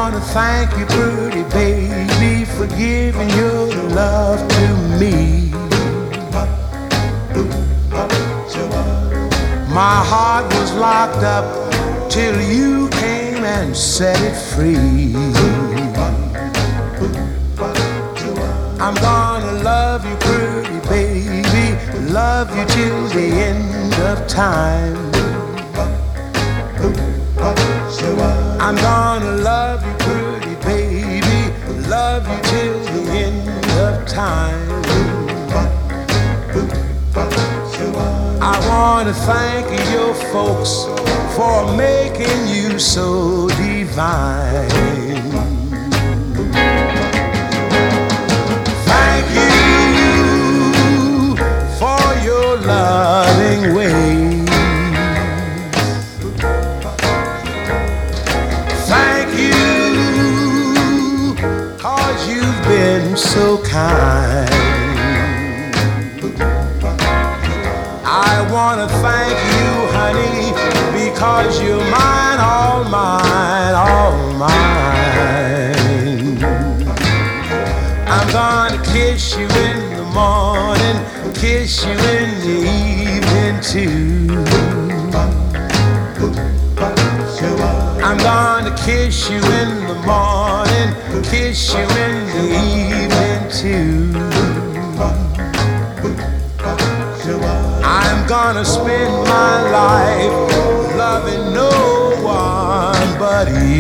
wanna thank you, pretty baby, for giving your love to me. My heart was locked up till you came and set it free. I'm gonna love you, pretty baby, love you till the end of time. I'm gonna love you, pretty baby, love you till the end of time. I wanna thank your folks for making you so divine. Thank you for your loving ways. Thank you, 'cause you've been so kind. I wanna thank you, honey, because you're mine, all mine, all mine. I'm gonna kiss you in the morning, kiss you in the evening too. I'm gonna kiss you in the morning, kiss you in the evening too. I'm gonna spend my life loving no one but you.